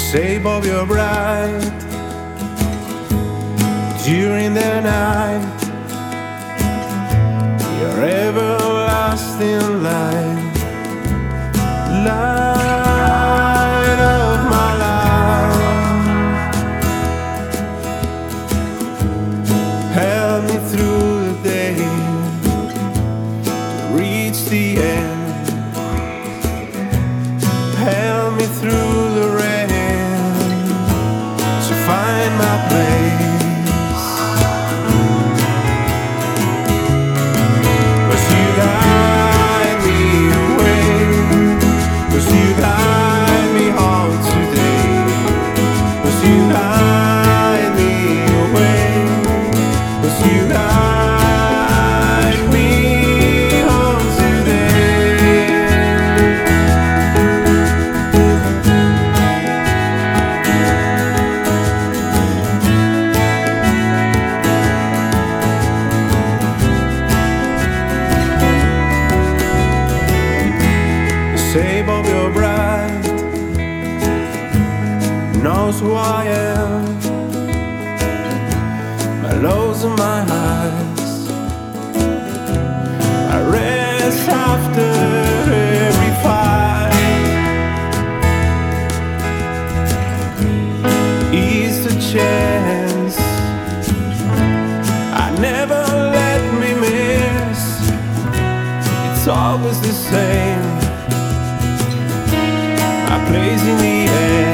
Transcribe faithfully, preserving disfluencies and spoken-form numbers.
shape of your bride during the night, your everlasting light, light of my life. Help me through the day to reach the end. Help me through the rain to find my place. Shape of your bride knows who I am, my lows and my highs. I rest after every fight. Ease the chance I never let me miss. It's always the same, place in the air.